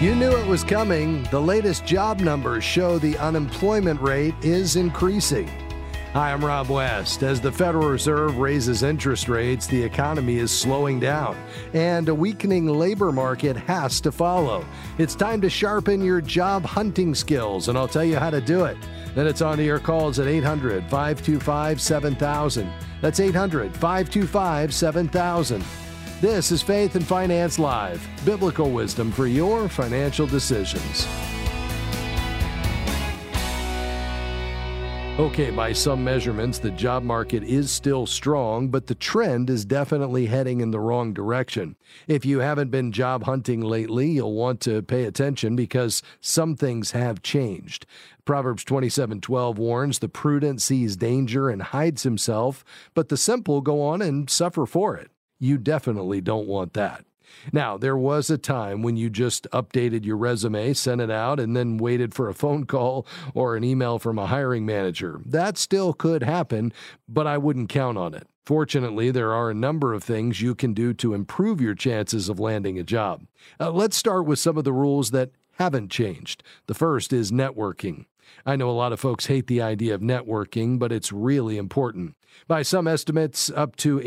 You knew it was coming. The latest job numbers show the unemployment rate is increasing. Hi, I'm Rob West. As the Federal Reserve raises interest rates, the economy is slowing down, and a weakening labor market has to follow. It's time to sharpen your job hunting skills, and I'll tell you how to do it. Then it's on to your calls at 800-525-7000. That's 800-525-7000. This is Faith and Finance Live, biblical wisdom for your financial decisions. Okay, by some measurements, the job market is still strong, but the trend is definitely heading in the wrong direction. If you haven't been job hunting lately, you'll want to pay attention because some things have changed. Proverbs 27:12 warns, "The prudent sees danger and hides himself, but the simple go on and suffer for it." You definitely don't want that. Now, there was a time when you just updated your resume, sent it out, and then waited for a phone call or an email from a hiring manager. That still could happen, but I wouldn't count on it. Fortunately, there are a number of things you can do to improve your chances of landing a job. Let's start with some of the rules that haven't changed. The first is networking. I know a lot of folks hate the idea of networking, but it's really important. By some estimates, up to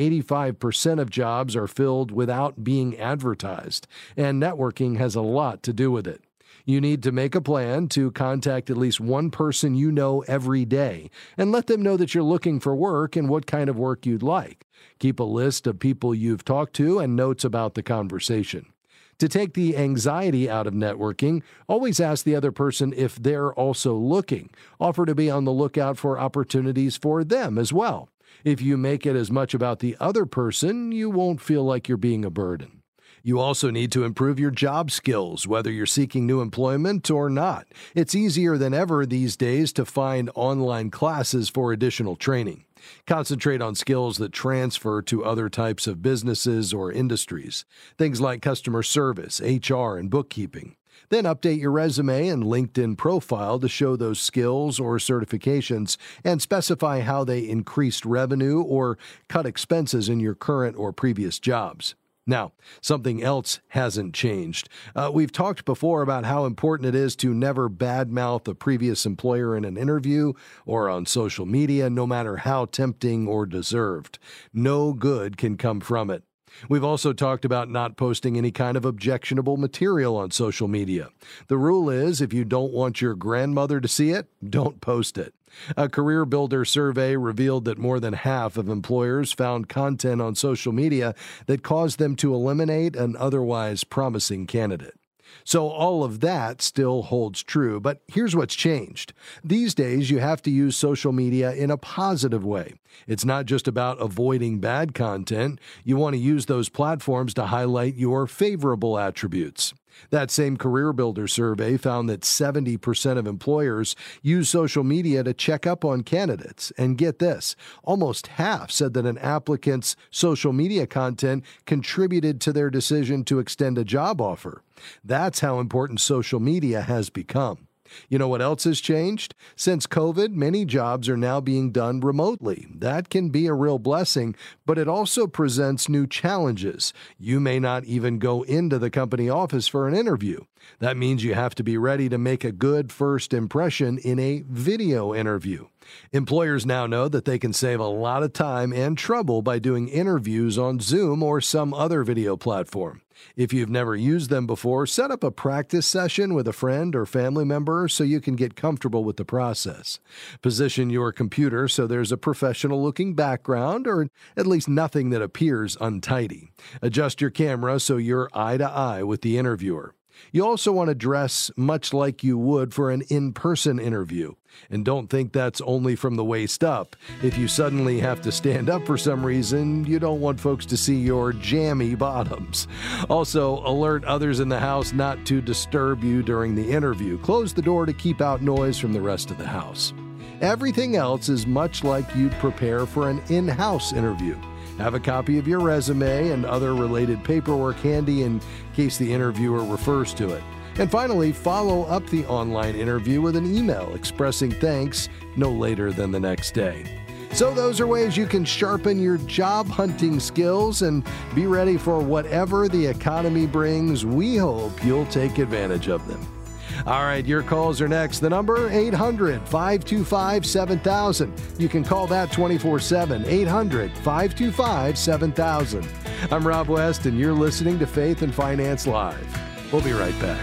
85% of jobs are filled without being advertised, and networking has a lot to do with it. You need to make a plan to contact at least one person you know every day and let them know that you're looking for work and what kind of work you'd like. Keep a list of people you've talked to and notes about the conversation. To take the anxiety out of networking, always ask the other person if they're also looking. Offer to be on the lookout for opportunities for them as well. If you make it as much about the other person, you won't feel like you're being a burden. You also need to improve your job skills, whether you're seeking new employment or not. It's easier than ever these days to find online classes for additional training. Concentrate on skills that transfer to other types of businesses or industries, things like customer service, HR, and bookkeeping. Then update your resume and LinkedIn profile to show those skills or certifications and specify how they increased revenue or cut expenses in your current or previous jobs. Now, something else hasn't changed. We've talked before about how important it is to never badmouth a previous employer in an interview or on social media, no matter how tempting or deserved. No good can come from it. We've also talked about not posting any kind of objectionable material on social media. The rule is, if you don't want your grandmother to see it, don't post it. A Career Builder survey revealed that more than half of employers found content on social media that caused them to eliminate an otherwise promising candidate. So all of that still holds true, but here's what's changed. These days, you have to use social media in a positive way. It's not just about avoiding bad content. You want to use those platforms to highlight your favorable attributes. That same Career Builder survey found that 70% of employers use social media to check up on candidates. And get this, almost half said that an applicant's social media content contributed to their decision to extend a job offer. That's how important social media has become. You know what else has changed? Since COVID, many jobs are now being done remotely. That can be a real blessing, but it also presents new challenges. You may not even go into the company office for an interview. That means you have to be ready to make a good first impression in a video interview. Employers now know that they can save a lot of time and trouble by doing interviews on Zoom or some other video platform. If you've never used them before, set up a practice session with a friend or family member so you can get comfortable with the process. Position your computer so there's a professional-looking background, or at least nothing that appears untidy. Adjust your camera so you're eye-to-eye with the interviewer. You also want to dress much like you would for an in-person interview. And don't think that's only from the waist up. If you suddenly have to stand up for some reason, you don't want folks to see your jammy bottoms. Also, alert others in the house not to disturb you during the interview. Close the door to keep out noise from the rest of the house. Everything else is much like you'd prepare for an in-house interview. Have a copy of your resume and other related paperwork handy in case the interviewer refers to it. And finally, follow up the online interview with an email expressing thanks no later than the next day. So those are ways you can sharpen your job hunting skills and be ready for whatever the economy brings. We hope you'll take advantage of them. All right, your calls are next. The number, 800-525-7000. You can call that 24/7, 800-525-7000. I'm Rob West, and you're listening to Faith and Finance Live. We'll be right back.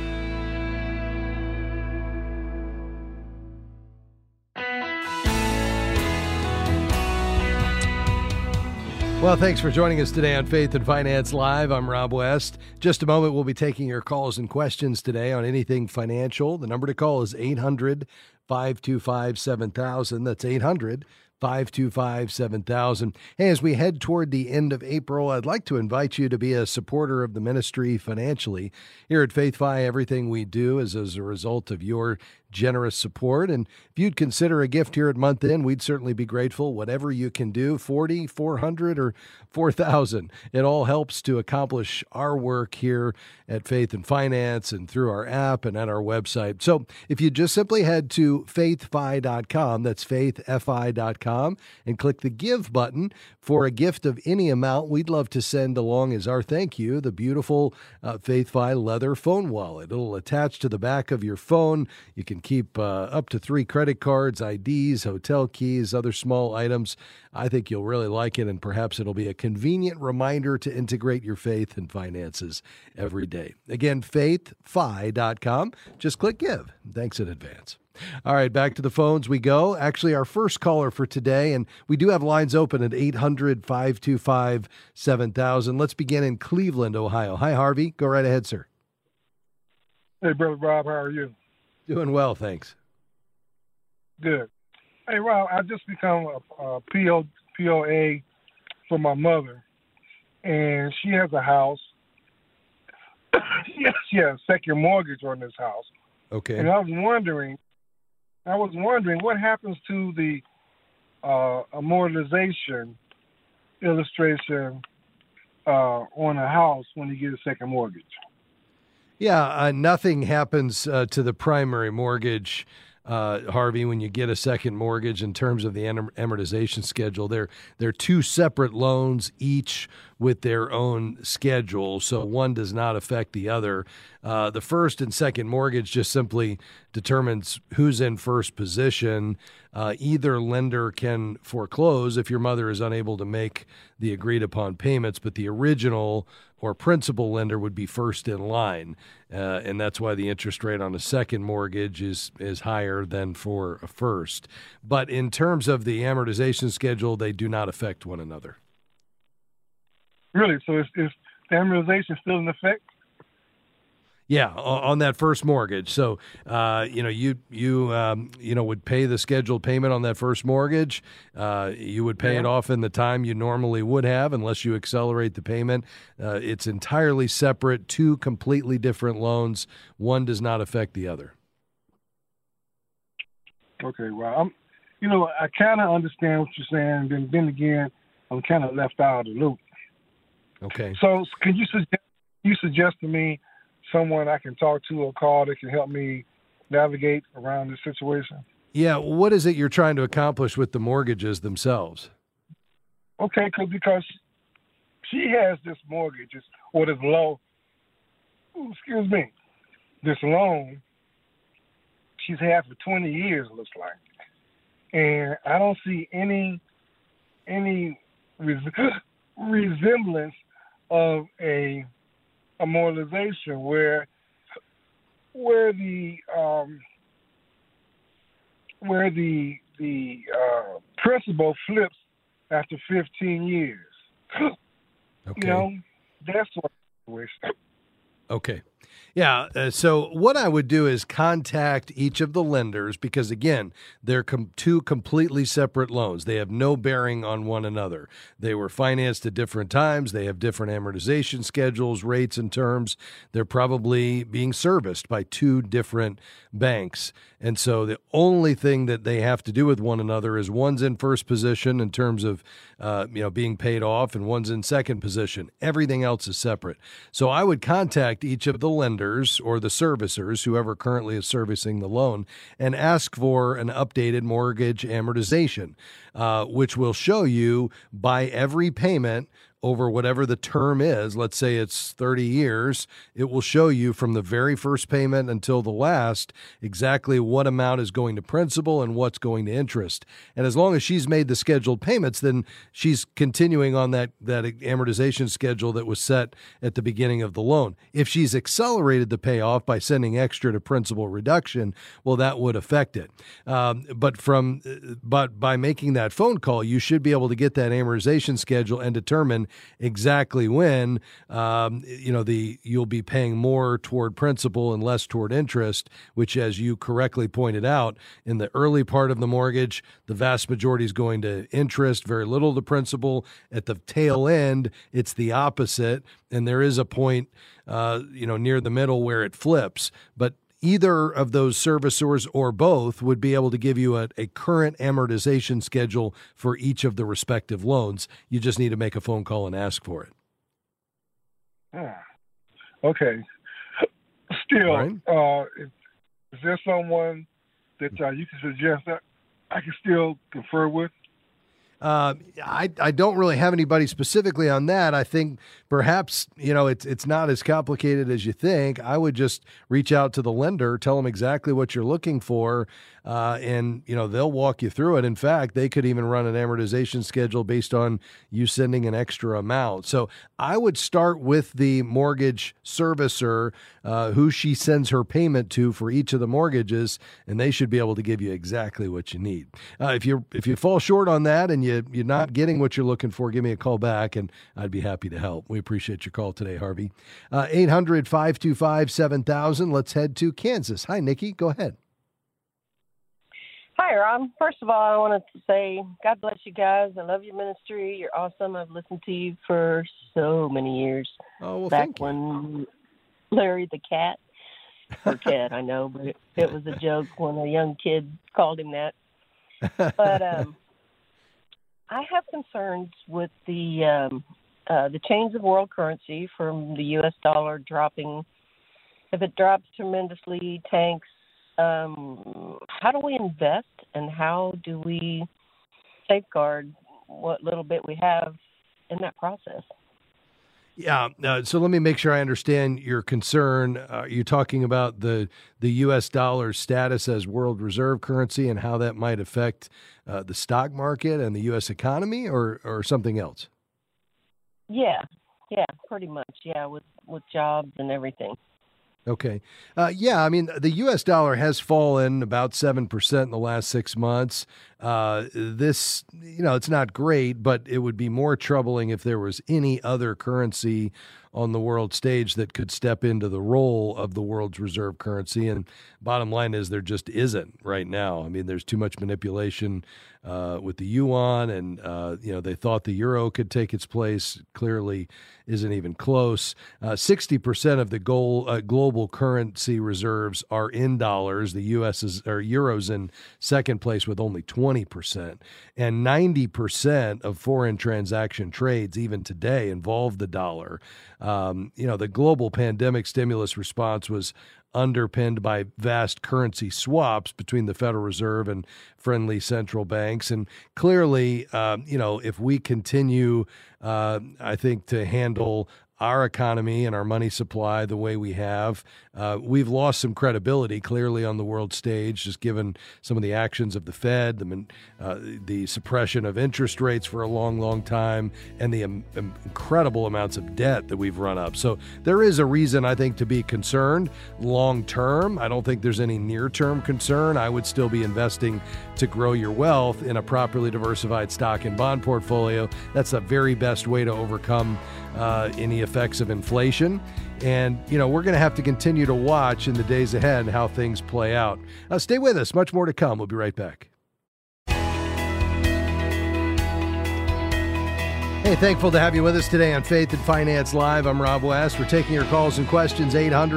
Well, thanks for joining us today on Faith and Finance Live. I'm Rob West. Just a moment, we'll be taking your calls and questions today on anything financial. The number to call is 800-525-7000. That's 800-525-7000. Hey, as we head toward the end of April, I'd like to invite you to be a supporter of the ministry financially. Here at Faith Fi, everything we do is as a result of your generous support. And if you'd consider a gift here at month end, we'd certainly be grateful. Whatever you can do, 40, 400, or 4,000, it all helps to accomplish our work here at Faith and Finance and through our app and at our website. So if you just simply head to faithfi.com, that's faithfi.com, and click the Give button for a gift of any amount, we'd love to send along as our thank you the beautiful Faith Fi leather phone wallet. It'll attach to the back of your phone. You can keep up to 3 credit cards, IDs, hotel keys, other small items. I think you'll really like it, and perhaps it'll be a convenient reminder to integrate your faith and finances every day. Again, faithfi.com. Just click Give. Thanks in advance. All right, back to the phones we go. Actually, our first caller for today, and we do have lines open at 800-525-7000. Let's begin in Cleveland, Ohio. Hi, Harvey. Go right ahead, sir. Hey, Brother Rob, how are you? Doing well, thanks. Good. Hey, Rob, I just become a POA for my mother, and she has a house. She has a second mortgage on this house. Okay. And I was wondering what happens to the amortization illustration on a house when you get a second mortgage. Yeah, nothing happens to the primary mortgage, Harvey, when you get a second mortgage in terms of the amortization schedule. They're 2 separate loans, each with their own schedule, so one does not affect the other. The first and second mortgage just simply determines who's in first position. Either lender can foreclose if your mother is unable to make the agreed-upon payments, but the original or principal lender would be first in line, and that's why the interest rate on a second mortgage is higher than for a first. But in terms of the amortization schedule, they do not affect one another. Really? So is the amortization still in effect? Yeah, on that first mortgage. So, you would pay the scheduled payment on that first mortgage. You would pay it off in the time you normally would have, unless you accelerate the payment. It's entirely separate, 2 completely different loans. One does not affect the other. Okay, well, I kind of understand what you're saying. Then again, I'm kind of left out of the loop. Okay. So, could you suggest to me someone I can talk to or call that can help me navigate around this situation? Yeah, what is it you're trying to accomplish with the mortgages themselves? Okay, because she has this mortgage or this loan. This loan she's had for 20 years, looks like, and I don't see any resemblance of a amortization where the principal flips after 15 years. Okay. That's what I wish. Okay. Yeah. So what I would do is contact each of the lenders because, again, they're 2 completely separate loans. They have no bearing on one another. They were financed at different times. They have different amortization schedules, rates, and terms. They're probably being serviced by 2 different banks. And so the only thing that they have to do with one another is one's in first position in terms of being paid off, and one's in second position. Everything else is separate. So I would contact each of the lenders lenders or the servicers, whoever currently is servicing the loan, and ask for an updated mortgage amortization, which will show you by every payment over whatever the term is. Let's say it's 30 years. It will show you from the very first payment until the last exactly what amount is going to principal and what's going to interest. And as long as she's made the scheduled payments, then she's continuing on that amortization schedule that was set at the beginning of the loan. If she's accelerated the payoff by sending extra to principal reduction, well, that would affect it. But by making that phone call, you should be able to get that amortization schedule and determine exactly when you'll be paying more toward principal and less toward interest, which, as you correctly pointed out, in the early part of the mortgage, the vast majority is going to interest, very little to principal. At the tail end, it's the opposite, and there is a point near the middle where it flips. But either of those servicers or both would be able to give you a current amortization schedule for each of the respective loans. You just need to make a phone call and ask for it. Okay. Still, right. Is there someone that you can suggest that I can still confer with? I don't really have anybody specifically on that. I think perhaps, it's not as complicated as you think. I would just reach out to the lender, tell them exactly what you're looking for, and they'll walk you through it. In fact, they could even run an amortization schedule based on you sending an extra amount. So I would start with the mortgage servicer, who she sends her payment to for each of the mortgages, and they should be able to give you exactly what you need. If you fall short on that and you're not getting what you're looking for, give me a call back, and I'd be happy to help. We appreciate your call today, Harvey. 800-525-7000. Let's head to Kansas. Hi, Nikki. Go ahead. Hi, Rob. First of all, I wanted to say God bless you guys. I love your ministry. You're awesome. I've listened to you for so many years. Oh, well, back thank you. when Larry the cat, or cat, I know, but it was a joke when a young kid called him that. But I have concerns with the change of world currency from the U.S. dollar dropping. If it drops tremendously, tanks, how do we invest and how do we safeguard what little bit we have in that process? Yeah. So let me make sure I understand your concern. You're talking about the U.S. dollar's status as world reserve currency and how that might affect the stock market and the U.S. economy, or something else? Yeah, pretty much. Yeah, with jobs and everything. Okay. I mean, the U.S. dollar has fallen about 7% in the last 6 months. This, it's not great, but it would be more troubling if there was any other currency on the world stage that could step into the role of the world's reserve currency. And bottom line is there just isn't right now. I mean, there's too much manipulation with the yuan, and they thought the euro could take its place. Clearly isn't even close. 60% of the global currency reserves are in dollars. The euro's in second place with only 20%, and 90% of foreign transaction trades even today involve the dollar. The global pandemic stimulus response was underpinned by vast currency swaps between the Federal Reserve and friendly central banks. And clearly, if we continue, I think, to handle our economy and our money supply the way we have, we've lost some credibility clearly on the world stage, just given some of the actions of the Fed, the suppression of interest rates for a long, long time, and the incredible amounts of debt that we've run up. So there is a reason, I think, to be concerned long term. I don't think there's any near-term concern. I would still be investing to grow your wealth in a properly diversified stock and bond portfolio. That's the very best way to overcome any effects of inflation. And, we're going to have to continue to watch in the days ahead how things play out. Stay with us. Much more to come. We'll be right back. Hey, thankful to have you with us today on Faith and Finance Live. I'm Rob West. We're taking your calls and questions,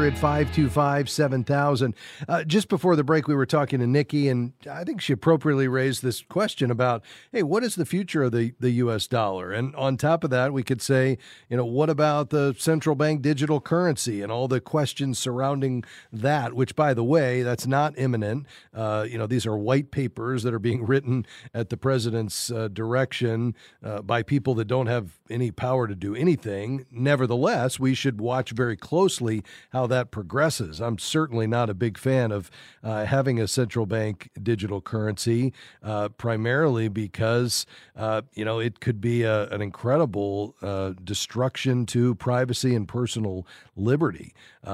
800-525-7000. Just before the break, we were talking to Nikki, and I think she appropriately raised this question about, hey, what is the future of the U.S. dollar? And on top of that, we could say, what about the central bank digital currency and all the questions surrounding that, which, by the way, that's not imminent. These are white papers that are being written at the president's direction by people that don't have any power to do anything. Nevertheless, we should watch very closely how that progresses. I'm certainly not a big fan of having a central bank digital currency, primarily because, it could be an incredible destruction to privacy and personal liberty.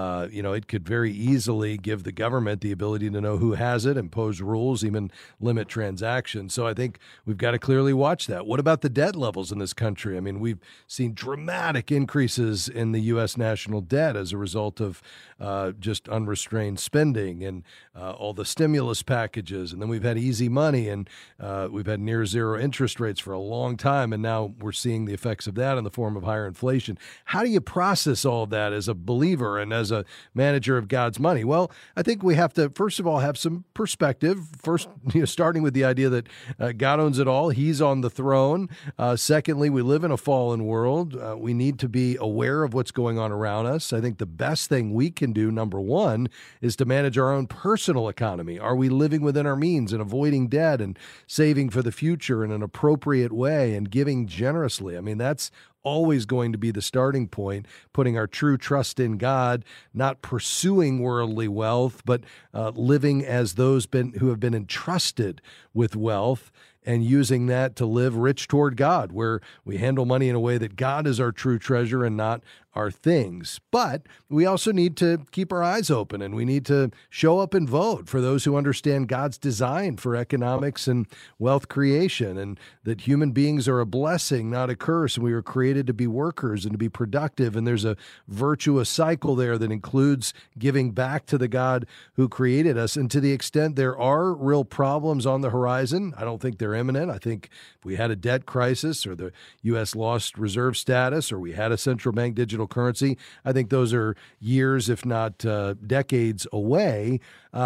It could very easily give the government the ability to know who has it, impose rules, even limit transactions. So I think we've got to clearly watch that. What about the debt levels in this country? I mean, we've seen dramatic increases in the U.S. national debt as a result of just unrestrained spending and all the stimulus packages. And then we've had easy money, and we've had near zero interest rates for a long time. And now we're seeing the effects of that in the form of higher inflation. How do you process all of that as a believer and as a manager of God's money? Well, I think we have to, first of all, have some perspective. First, starting with the idea that God owns it all. He's on the throne. Secondly, we live in a fallen world. We need to be aware of what's going on around us. I think the best thing we can do, number one, is to manage our own personal economy. Are we living within our means and avoiding debt and saving for the future in an appropriate way and giving generously? I mean, that's always going to be the starting point, putting our true trust in God, not pursuing worldly wealth, but living as those who have been entrusted with wealth, and using that to live rich toward God, where we handle money in a way that God is our true treasure and not our things. But we also need to keep our eyes open, and we need to show up and vote for those who understand God's design for economics and wealth creation, and that human beings are a blessing, not a curse, and we were created to be workers and to be productive, and there's a virtuous cycle there that includes giving back to the God who created us. And to the extent there are real problems on the horizon, I don't think they're imminent. I think if we had a debt crisis, or the U.S. lost reserve status, or we had a central bank digital currency, I think those are years, if not decades away.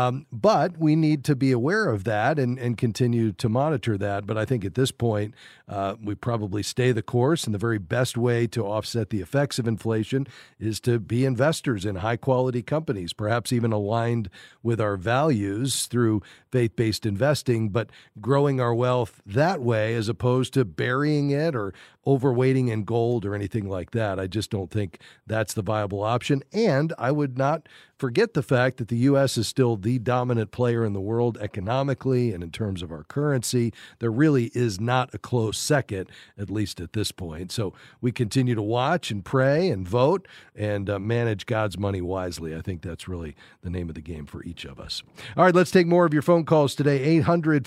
But we need to be aware of that and continue to monitor that. But I think at this point, we probably stay the course. And the very best way to offset the effects of inflation is to be investors in high-quality companies, perhaps even aligned with our values through faith-based investing, but growing our wealth that way as opposed to burying it or overweighting in gold or anything like that. I just don't think that's the viable option. And I would not forget the fact that the U.S. is still the dominant player in the world economically and in terms of our currency. There really is not a close second, at least at this point. So we continue to watch and pray and vote and manage God's money wisely. I think that's really the name of the game for each of us. All right, let's take more of your phone calls today,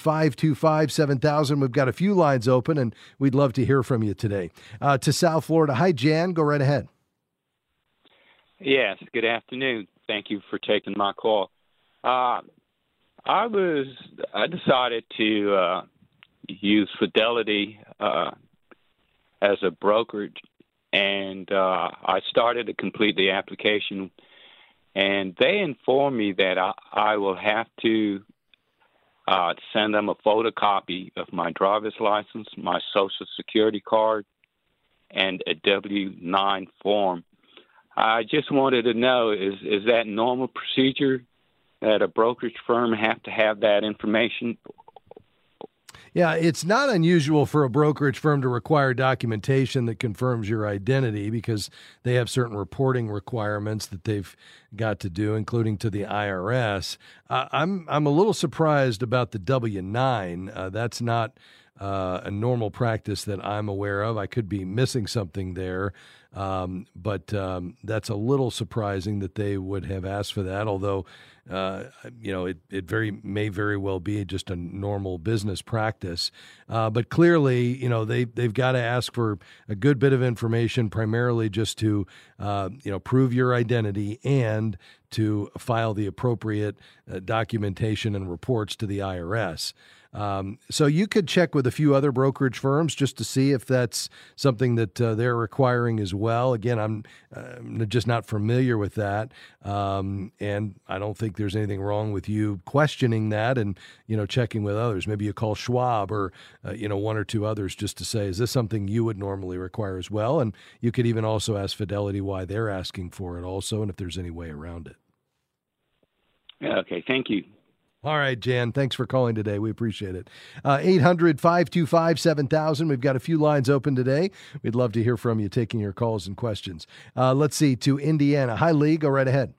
800-525-7000. We've got a few lines open, and we'd love to hear from you today. To South Florida. Hi, Jan. Go right ahead. Yes, good afternoon. Thank you for taking my call. I decided to use Fidelity as a brokerage, and I started to complete the application, and they informed me that I will have to send them a photocopy of my driver's license, my Social Security card, and a W-9 form. I just wanted to know, is that normal procedure that a brokerage firm have to have that information? Yeah, it's not unusual for a brokerage firm to require documentation that confirms your identity because they have certain reporting requirements that they've got to do, including to the IRS. I'm a little surprised about the W-9. That's not a normal practice that I'm aware of. I could be missing something there. But that's a little surprising that they would have asked for that, although, it may very well be just a normal business practice. But clearly, they've got to ask for a good bit of information, primarily just to, prove your identity and to file the appropriate documentation and reports to the IRS. So you could check with a few other brokerage firms just to see if that's something that they're requiring as well. Again, I'm just not familiar with that, and I don't think there's anything wrong with you questioning that and checking with others. Maybe you call Schwab or one or two others just to say, is this something you would normally require as well? And you could even also ask Fidelity why they're asking for it also, and if there's any way around it. Yeah, okay, thank you. All right, Jan, thanks for calling today. We appreciate it. 800-525-7000. We've got a few lines open today. We'd love to hear from you, taking your calls and questions. Let's see, to Indiana. Hi, Lee. Go right ahead.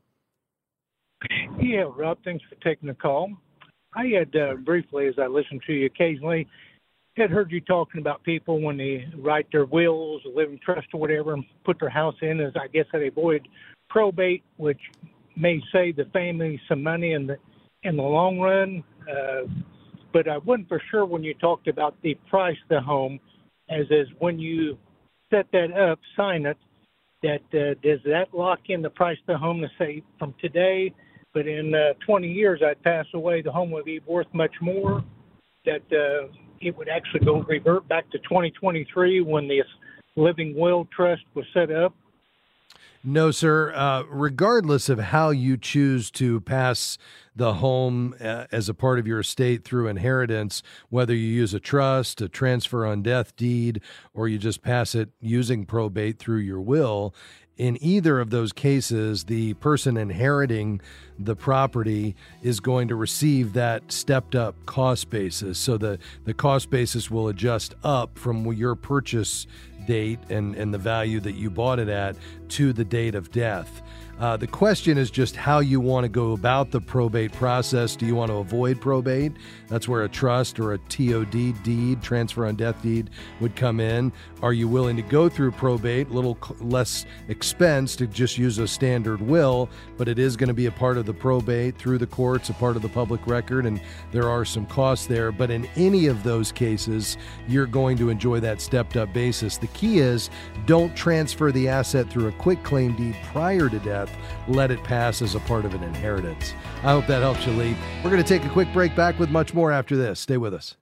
Yeah, Rob, thanks for taking the call. I had briefly, as I listen to you occasionally, had heard you talking about people when they write their wills, living trust or whatever, and put their house in, as I guess they avoid probate, which may save the family some money in the long run, but I wasn't for sure when you talked about the price of the home, as when you set that up, sign it, that does that lock in the price of the home to say from today, but in 20 years I'd pass away, the home would be worth much more, that it would actually revert back to 2023 when the living will trust was set up? No, sir. Regardless of how you choose to pass the home as a part of your estate through inheritance, whether you use a trust, a transfer on death deed, or you just pass it using probate through your will, in either of those cases, the person inheriting the property is going to receive that stepped up cost basis. So the cost basis will adjust up from your purchase date and the value that you bought it at to the date of death. The question is just how you want to go about the probate process. Do you want to avoid probate? That's where a trust or a TOD deed, transfer on death deed, would come in. Are you willing to go through probate, a little less expense to just use a standard will, but it is going to be a part of the probate through the courts, a part of the public record, and there are some costs there. But in any of those cases, you're going to enjoy that stepped up basis. The key is don't transfer the asset through a quitclaim deed prior to death. Let it pass as a part of an inheritance. I hope that helps you, Lee. We're going to take a quick break, back with much more after this. Stay with us.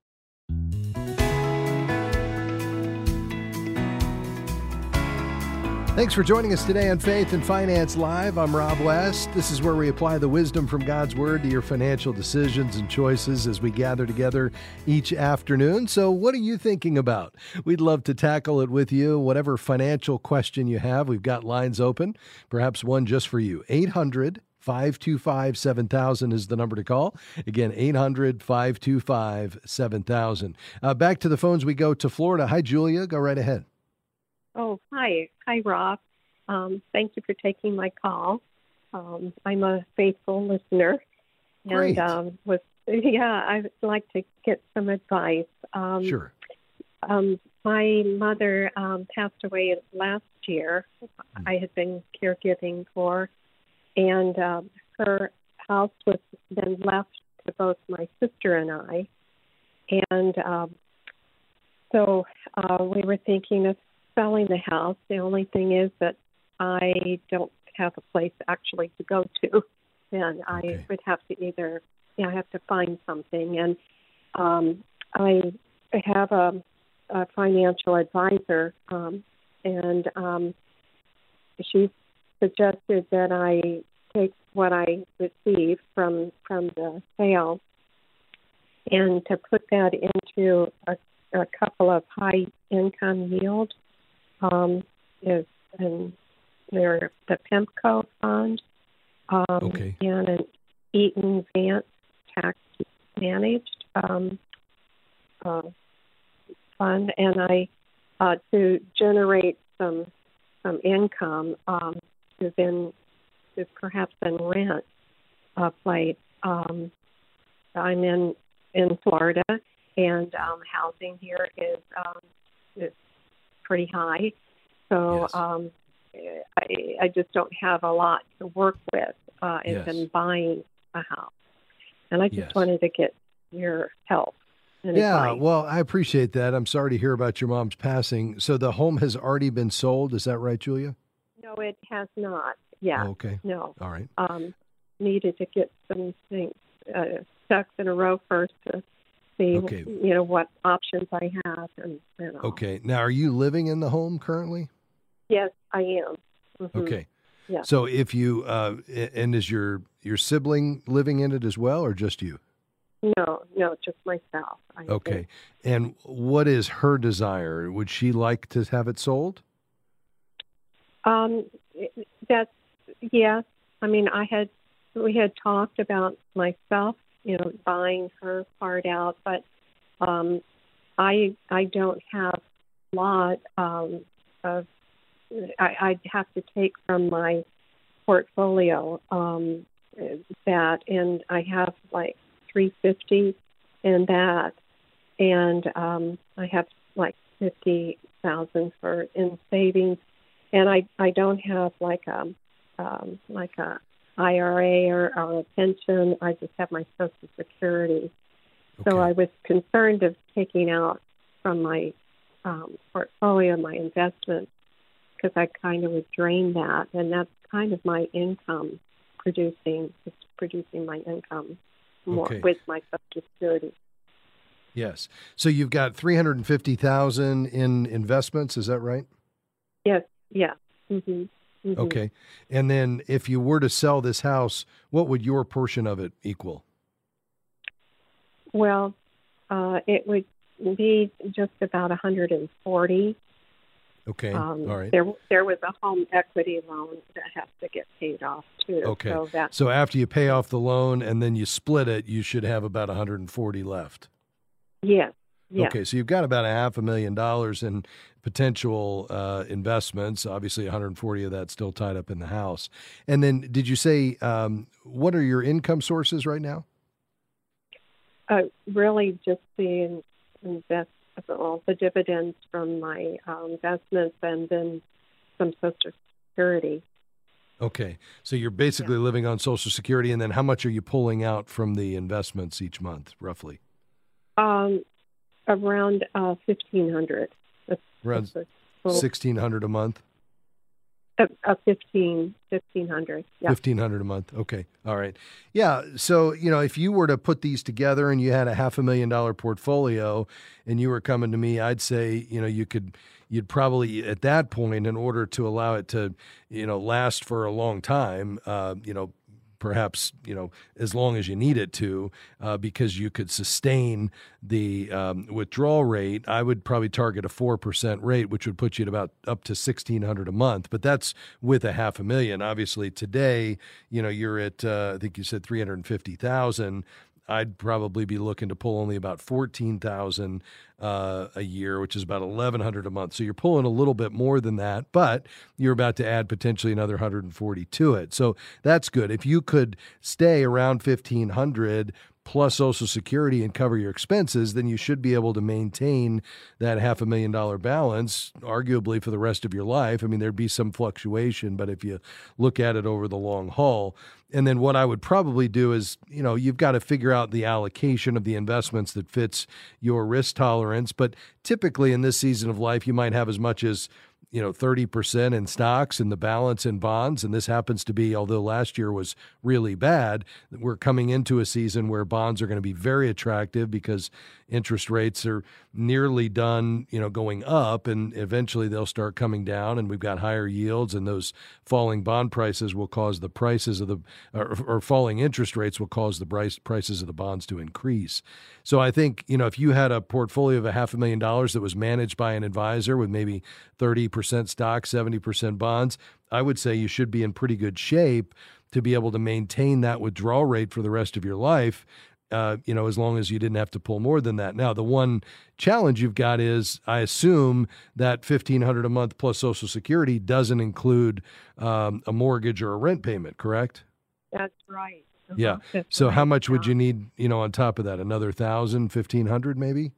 Thanks for joining us today on Faith and Finance Live. I'm Rob West. This is where we apply the wisdom from God's Word to your financial decisions and choices as we gather together each afternoon. So what are you thinking about? We'd love to tackle it with you. Whatever financial question you have, we've got lines open, perhaps one just for you. 800-525-7000 is the number to call. Again, 800-525-7000. Back to the phones we go to Florida. Hi, Julia. Go right ahead. Oh, hi. Hi, Rob. Thank you for taking my call. I'm a faithful listener. Great. And I would like to get some advice. Sure. My mother passed away last year. I had been caregiving for, and her house was then left to both my sister and I. And so we were thinking of selling the house. The only thing is that I don't have a place actually to go to, and I would have to either, I have to find something. And I have a financial advisor, and she suggested that I take what I receive from the sale and to put that into a couple of high income yield. And they're the PIMCO fund, and an Eaton Vance tax managed fund, and I to generate some income to perhaps then rent a place. I'm in Florida, and housing here is pretty high, so yes. I just don't have a lot to work with in buying a house, and I just wanted to get your help. Yeah, well, I appreciate that. I'm sorry to hear about your mom's passing. So the home has already been sold, is that right, Julia? No, it has not. Yeah. Oh, okay. No. All right. Needed to get some things ducks in a row first to see, Okay. what options I have. Okay. Now, are you living in the home currently? Yes, I am. Mm-hmm. Okay. Yeah. So if you, and is your sibling living in it as well, or just you? No, just myself. Okay. And what is her desire? Would she like to have it sold? That's, yes. I mean, we had talked about myself, buying her part out, but I don't have a lot of. I'd have to take from my portfolio that, and I have like $350 in that, and I have like $50,000 in savings, and I don't have like a IRA or a pension. I just have my Social Security. So I was concerned of taking out from my portfolio, my investment, because I kind of would drain that, and that's kind of my income producing my income more with my Social Security. Yes. So you've got $350,000 in investments. Is that right? Yes. Yeah. Mm-hmm. Mm-hmm. Okay. And then if you were to sell this house, what would your portion of it equal? Well, it would be just about 140. Okay. All right. There was a home equity loan that has to get paid off too. Okay. So after you pay off the loan and then you split it, you should have about 140 left. Yes. Yeah. Okay, so you've got about $500,000 in potential investments. Obviously, 140 of that still tied up in the house. And then, did you say what are your income sources right now? Really, just the dividends from my investments, and then some Social Security. Okay, so you're basically living on Social Security, and then how much are you pulling out from the investments each month, roughly? Around $1,500. Around $1,600 a month. $1,500. Yeah. $1,500 a month. Okay. All right. Yeah. So, if you were to put these together and you had a $500,000 portfolio and you were coming to me, I'd say, you'd probably at that point, in order to allow it to, last for a long time, perhaps, as long as you need it to, because you could sustain the withdrawal rate, I would probably target a 4% rate, which would put you at about up to $1,600 a month. But that's with a $500,000. Obviously, today, you're at, I think you said 350,000. I'd probably be looking to pull only about $14,000 a year, which is about $1,100 a month. So you're pulling a little bit more than that, but you're about to add potentially another 140 to it. So that's good. If you could stay around $1,500 plus Social Security and cover your expenses, then you should be able to maintain that $500,000 balance, arguably for the rest of your life. I mean, there'd be some fluctuation, but if you look at it over the long haul. And then what I would probably do is, you've got to figure out the allocation of the investments that fits your risk tolerance. But typically in this season of life, you might have as much as 30% in stocks and the balance in bonds. And this happens to be, although last year was really bad, we're coming into a season where bonds are going to be very attractive because interest rates are nearly done, going up, and eventually they'll start coming down, and we've got higher yields, and those falling bond prices will cause the prices of or falling interest rates will cause the prices of the bonds to increase. So I think, if you had a portfolio of $500,000 that was managed by an advisor with maybe 30% stock, 70% bonds, I would say you should be in pretty good shape to be able to maintain that withdrawal rate for the rest of your life, as long as you didn't have to pull more than that. Now, the one challenge you've got is, I assume that $1,500 a month plus Social Security doesn't include a mortgage or a rent payment, correct? That's right. Yeah. So how much would you need, on top of that? Another $1,000, $1,500 maybe?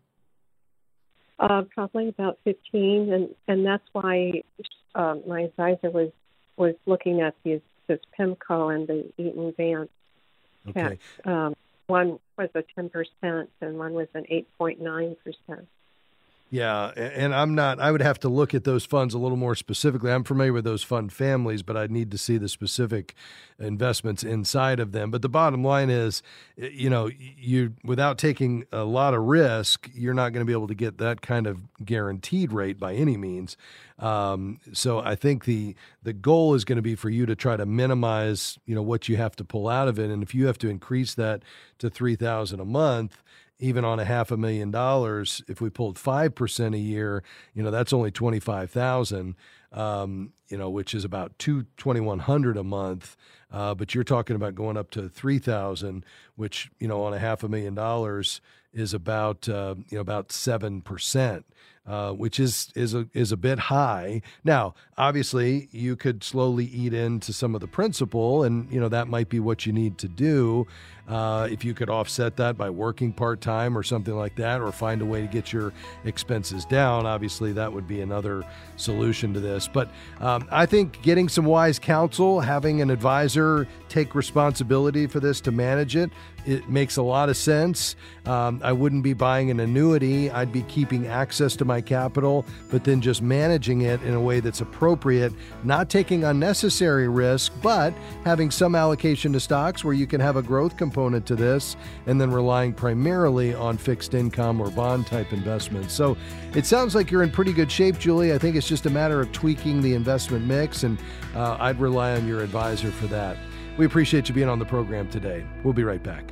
Probably about 15, and that's why my advisor was looking at this PIMCO and the Eaton Vance. Okay. One was a 10% and one was an 8.9%. Yeah, and I would have to look at those funds a little more specifically. I'm familiar with those fund families, but I'd need to see the specific investments inside of them. But the bottom line is, you without taking a lot of risk, you're not going to be able to get that kind of guaranteed rate by any means. So I think the goal is going to be for you to try to minimize, what you have to pull out of it. And if you have to increase that to $3,000 a month, even on $500,000, if we pulled 5% a year, that's only 25,000, which is about $2,100 a month. But you're talking about going up to 3,000, which, on $500,000 is about 7%. Which is a bit high. Now, obviously, you could slowly eat into some of the principal, and that might be what you need to do. If you could offset that by working part-time or something like that, or find a way to get your expenses down, obviously that would be another solution to this. But I think getting some wise counsel, having an advisor take responsibility for this to manage it makes a lot of sense. I wouldn't be buying an annuity. I'd be keeping access to my capital, but then just managing it in a way that's appropriate, not taking unnecessary risk, but having some allocation to stocks where you can have a growth component to this, and then relying primarily on fixed income or bond type investments. So it sounds like you're in pretty good shape, Julie. I think it's just a matter of tweaking the investment mix, and I'd rely on your advisor for that. We appreciate you being on the program today. We'll be right back.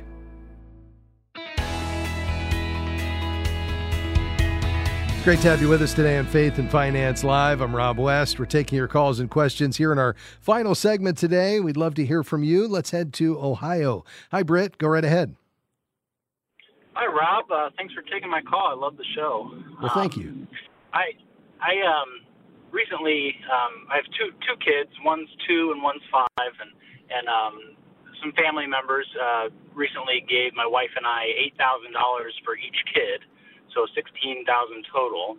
It's great to have you with us today on Faith and Finance Live. I'm Rob West. We're taking your calls and questions here in our final segment today. We'd love to hear from you. Let's head to Ohio. Hi, Britt. Go right ahead. Hi, Rob. Thanks for taking my call. I love the show. Well, thank you. I recently I have two kids. One's 2 and one's 5, and some family members recently gave my wife and I $8,000 for each kid, so $16,000 total.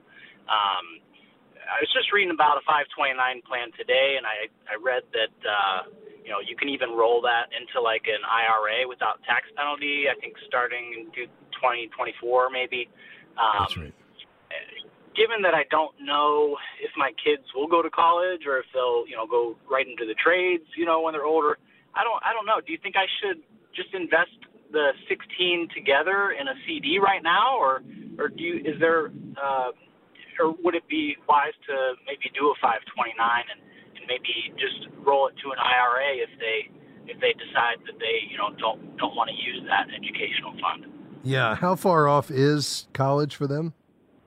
I was just reading about a 529 plan today, and I read that you can even roll that into like an IRA without tax penalty. I think starting in 2024 maybe. That's right. Given that I don't know if my kids will go to college or if they'll, go right into the trades, when they're older, I don't know. Do you think I should just invest the 16 together in a CD right now, or is there, or would it be wise to maybe do a 529 and maybe just roll it to an IRA if they decide that they, don't want to use that educational fund? Yeah. How far off is college for them?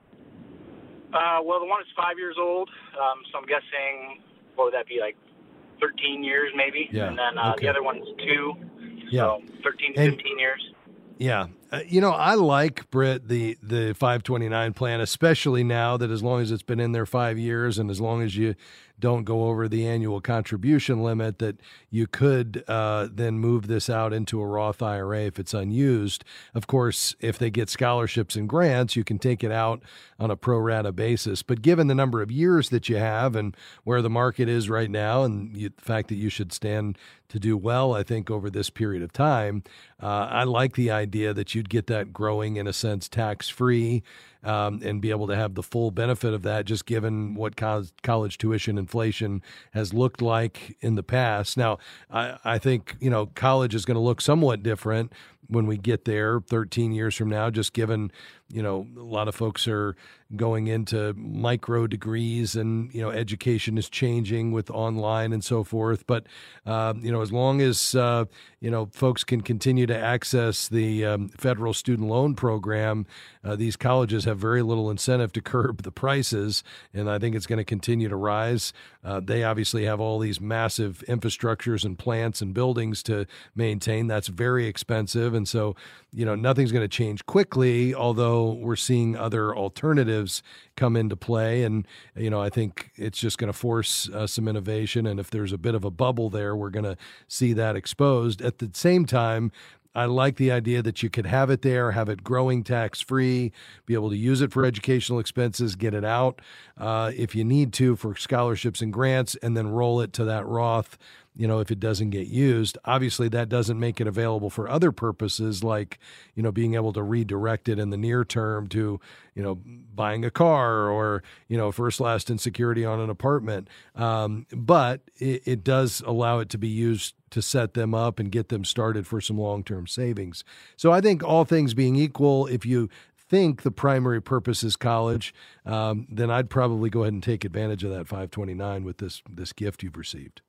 Well, the one is 5 years old, so I'm guessing, what would that be, like 13 years maybe? Yeah. And then the other one's 2, yeah. So 13 to 15 years. Yeah. I like, Britt, the 529 plan, especially now that as long as it's been in there 5 years and as long as you don't go over the annual contribution limit, that you could then move this out into a Roth IRA if it's unused. Of course, if they get scholarships and grants, you can take it out on a pro rata basis. But given the number of years that you have and where the market is right now and the fact that you should stand to do well, I think, over this period of time, I like the idea that you'd get that growing, in a sense, tax-free, and be able to have the full benefit of that, just given what college tuition inflation has looked like in the past. Now, I think, college is going to look somewhat different when we get there 13 years from now, just given, a lot of folks are going into micro degrees and, education is changing with online and so forth. But, as long as, folks can continue to access the federal student loan program, these colleges have very little incentive to curb the prices. And I think it's going to continue to rise. They obviously have all these massive infrastructures and plants and buildings to maintain. That's very expensive. And so, nothing's going to change quickly, although we're seeing other alternatives come into play. And, I think it's just going to force some innovation. And if there's a bit of a bubble there, we're going to see that exposed. At the same time, I like the idea that you could have it there, have it growing tax-free, be able to use it for educational expenses, get it out if you need to for scholarships and grants, and then roll it to that Roth if it doesn't get used. Obviously, that doesn't make it available for other purposes like, being able to redirect it in the near term to, buying a car or, first, last, and security on an apartment. But it does allow it to be used to set them up and get them started for some long-term savings. So I think all things being equal, if you think the primary purpose is college, then I'd probably go ahead and take advantage of that 529 with this gift you've received.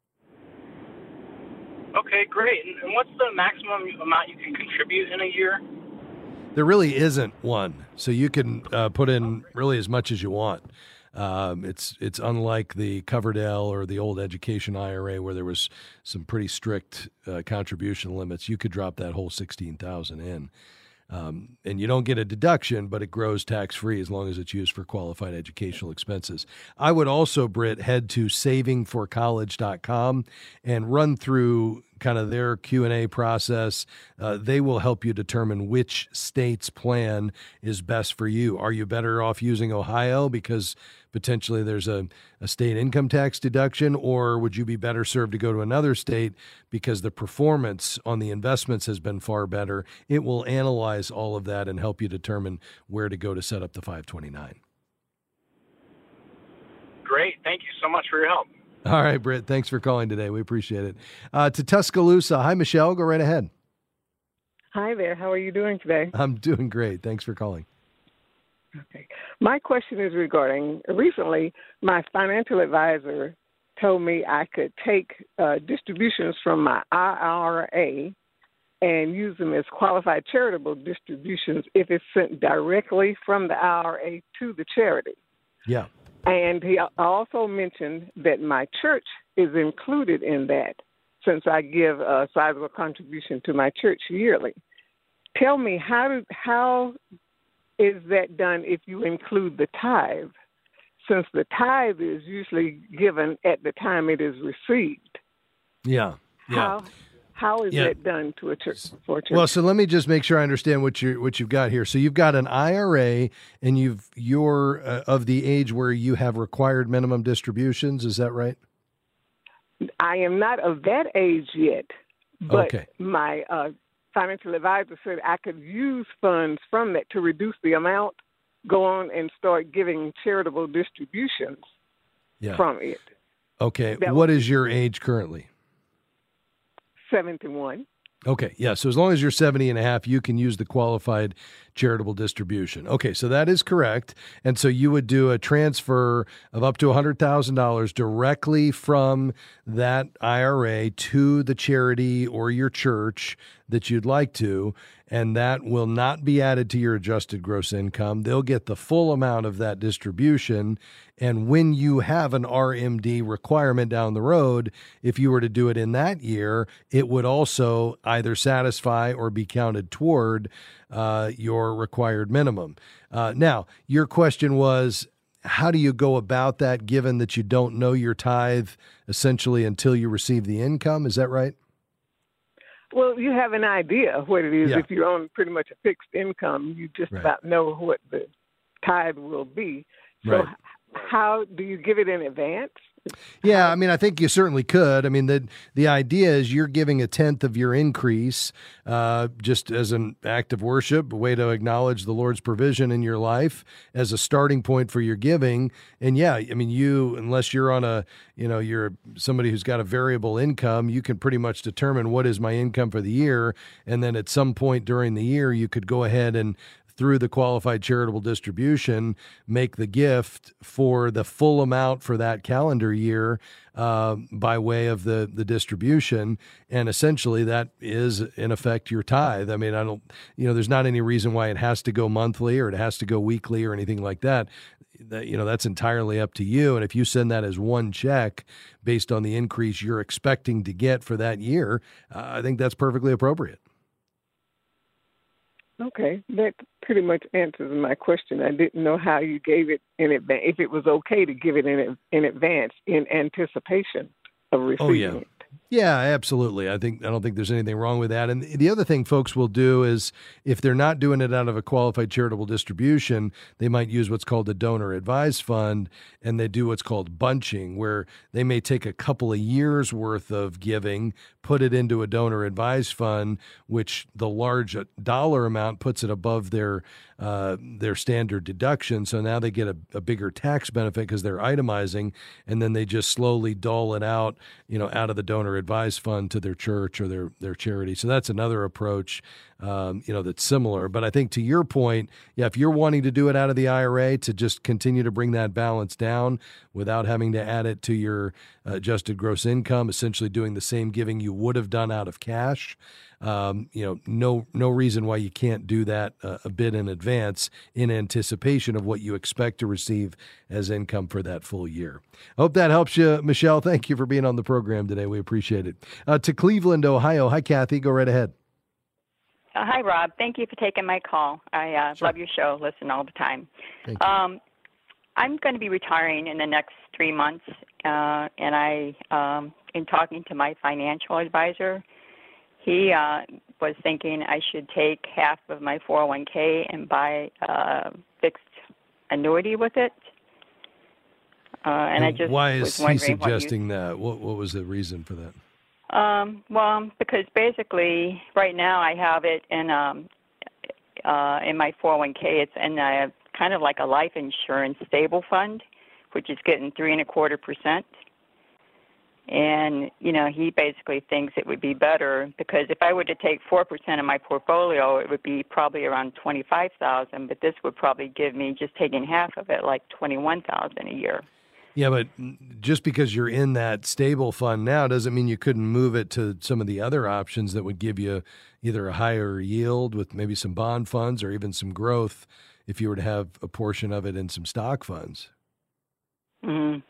Okay, great. And what's the maximum amount you can contribute in a year? There really isn't one. So you can put in really as much as you want. It's unlike the Coverdell or the old education IRA where there was some pretty strict contribution limits. You could drop that whole $16,000 in. And you don't get a deduction, but it grows tax-free as long as it's used for qualified educational expenses. I would also, Britt, head to savingforcollege.com and run through kind of their Q&A process. They will help you determine which state's plan is best for you. Are you better off using Ohio because potentially there's a state income tax deduction, or would you be better served to go to another state because the performance on the investments has been far better? It will analyze all of that and help you determine where to go to set up the 529. Great. Thank you so much for your help. All right, Britt, thanks for calling today. We appreciate it. To Tuscaloosa. Hi, Michelle. Go right ahead. Hi there. How are you doing today? I'm doing great. Thanks for calling. Okay. My question is regarding, recently, my financial advisor told me I could take distributions from my IRA and use them as qualified charitable distributions if it's sent directly from the IRA to the charity. Yeah. And he also mentioned that my church is included in that since I give a sizable contribution to my church yearly. Tell me, how is that done if you include the tithe, since the tithe is usually given at the time it is received? Yeah. How is that done to a church? For a church? Well, so let me just make sure I understand what you've got here. So you've got an IRA, and you're of the age where you have required minimum distributions. Is that right? I am not of that age yet, but my financial advisor said I could use funds from that to reduce the amount, go on and start giving charitable distributions from it. Okay. What is your age currently? 71. Okay, yeah, so as long as you're 70 and a half, you can use the qualified charitable distribution. Okay, so that is correct. And so you would do a transfer of up to $100,000 directly from that IRA to the charity or your church that you'd like to, and that will not be added to your adjusted gross income. They'll get the full amount of that distribution, and when you have an RMD requirement down the road, if you were to do it in that year, it would also either satisfy or be counted toward your required minimum. Now, your question was, how do you go about that given that you don't know your tithe essentially until you receive the income? Is that right? Well, you have an idea of what it is. If you're on pretty much a fixed income, you just about know what the tithe will be. So how do you give it in advance? Yeah, I mean, I think you certainly could. I mean, the idea is you're giving a tenth of your increase just as an act of worship, a way to acknowledge the Lord's provision in your life as a starting point for your giving. And yeah, I mean, unless you're on you're somebody who's got a variable income, you can pretty much determine what is my income for the year. And then at some point during the year, you could go ahead and through the qualified charitable distribution, make the gift for the full amount for that calendar year by way of the distribution. And essentially that is in effect your tithe. I mean, there's not any reason why it has to go monthly or it has to go weekly or anything like that. That's entirely up to you. And if you send that as one check based on the increase you're expecting to get for that year, I think that's perfectly appropriate. Okay, that pretty much answers my question. I didn't know how you gave it in advance, if it was okay to give it in advance in anticipation of receiving it. Yeah, absolutely. I don't think there's anything wrong with that. And the other thing folks will do is if they're not doing it out of a qualified charitable distribution, they might use what's called a donor advised fund, and they do what's called bunching, where they may take a couple of years worth of giving, put it into a donor advised fund, which the large dollar amount puts it above their standard deduction. So now they get a bigger tax benefit because they're itemizing, and then they just slowly dole it out, out of the donor advised fund to their church or their charity. So that's another approach, that's similar. But I think to your point, if you're wanting to do it out of the IRA to just continue to bring that balance down without having to add it to your adjusted gross income, essentially doing the same giving you would have done out of cash, no reason why you can't do that a bit in advance in anticipation of what you expect to receive as income for that full year. I hope that helps you, Michelle. Thank you for being on the program today. We appreciate it. To Cleveland, Ohio. Hi, Kathy. Go right ahead. Hi, Rob. Thank you for taking my call. I love your show. Listen all the time. Thank you. I'm going to be retiring in the next 3 months, and I, in talking to my financial advisor, he was thinking I should take half of my 401k and buy a fixed annuity with it. And I just why is was he suggesting that? What was the reason for that? Well, because basically right now I have it in my 401k. It's in kind of like a life insurance stable fund, which is getting 3.25%. And, he basically thinks it would be better because if I were to take 4% of my portfolio, it would be probably around $25,000, but this would probably give me, just taking half of it, like $21,000 a year. Yeah, but just because you're in that stable fund now doesn't mean you couldn't move it to some of the other options that would give you either a higher yield with maybe some bond funds or even some growth if you were to have a portion of it in some stock funds. Mm-hmm.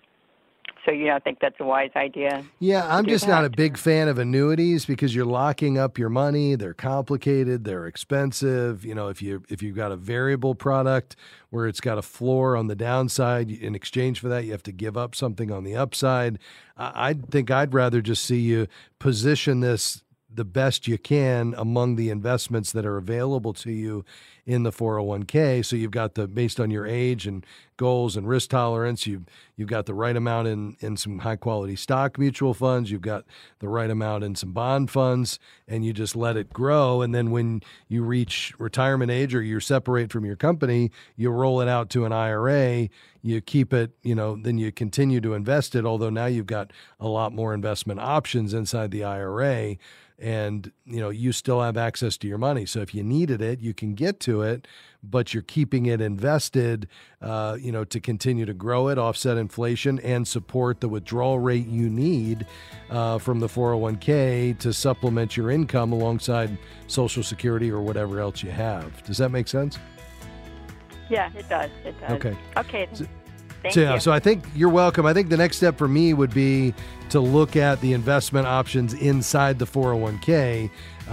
So you don't think that's a wise idea? Yeah, I'm just not a big fan of annuities because you're locking up your money. They're complicated. They're expensive. If you've got a variable product where it's got a floor on the downside, in exchange for that, you have to give up something on the upside. I think I'd rather just see you position this the best you can among the investments that are available to you in the 401k. So you've got based on your age and goals and risk tolerance, you've got the right amount in some high quality stock mutual funds. You've got the right amount in some bond funds, and you just let it grow. And then when you reach retirement age or you separate from your company, you roll it out to an IRA, you keep it, then you continue to invest it. Although now you've got a lot more investment options inside the IRA. And, you still have access to your money. So if you needed it, you can get to it, but you're keeping it invested, to continue to grow it, offset inflation, and support the withdrawal rate you need from the 401k to supplement your income alongside Social Security or whatever else you have. Does that make sense? Yeah, it does. Okay. Okay. Thank you. You. So I think you're welcome. I think the next step for me would be to look at the investment options inside the 401k.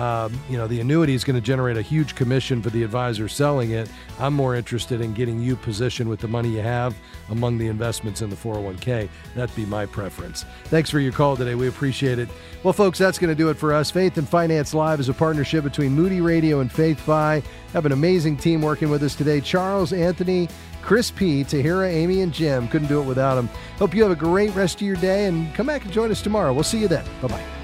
The annuity is going to generate a huge commission for the advisor selling it. I'm more interested in getting you positioned with the money you have among the investments in the 401k. That'd be my preference. Thanks for your call today. We appreciate it. Well, folks, that's going to do it for us. Faith and Finance Live is a partnership between Moody Radio and Faith Fi. Have an amazing team working with us today. Charles, Anthony, Chris P., Tahira, Amy, and Jim. Couldn't do it without them. Hope you have a great rest of your day, and come back and join us tomorrow. We'll see you then. Bye-bye.